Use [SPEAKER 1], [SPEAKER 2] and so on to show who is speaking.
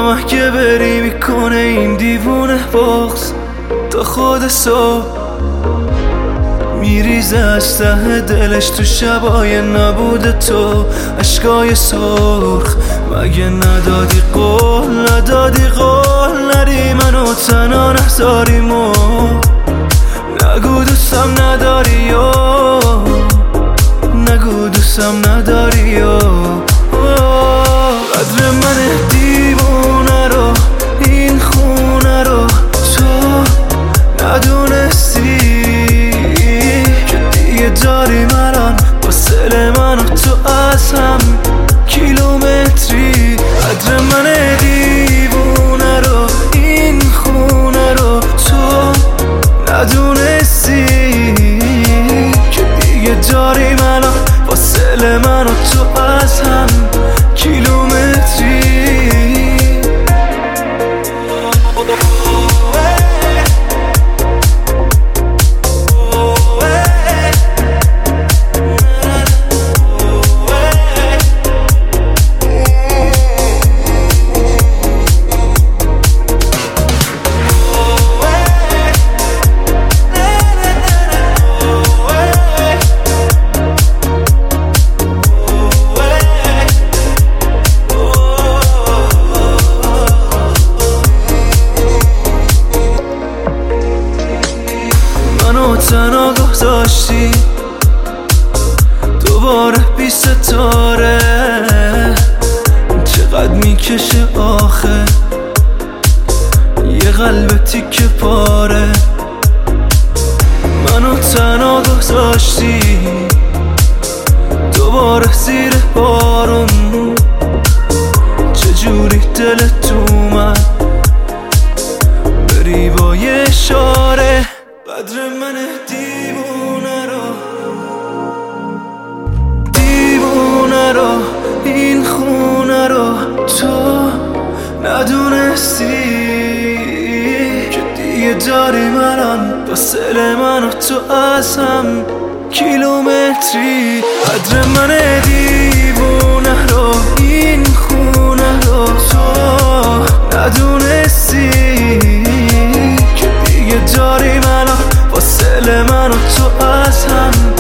[SPEAKER 1] اگه بری میکنه این دیوونه بغض تا خود صبح میریزه از ته دلش تو شبای نبود تو اشکای سرخ. مگه ندادی قول نری منو تنها نذاریمو نگو دوستم نداری نگو دوستم نداری قدر من دیوونه رو این خونه رو تو ندونستی که دیگه داری الان فاصله من و تو از هم کیلومتری. قدر من دیوونه رو این خونه رو تو ندونستی که دیگه داریم الان فاصله من و تو از هم کیلومتری. تنها گذاشتی دوباره بی ستاره چقدر میکشه آخه یه قلب تیکه پاره. منو تنها گذاشتی دوباره زیر بارون چجوری دلت اومد بری با یه اشاره. قدر من دیوونه رو این خونه رو تو ندونستی که دیگه داریم الان فاصله من و تو از هم کیلومتری. قدر من دیوونه رو این خونه رو تو ندونستی که دیگه داریم الان فاصله من و تو از هم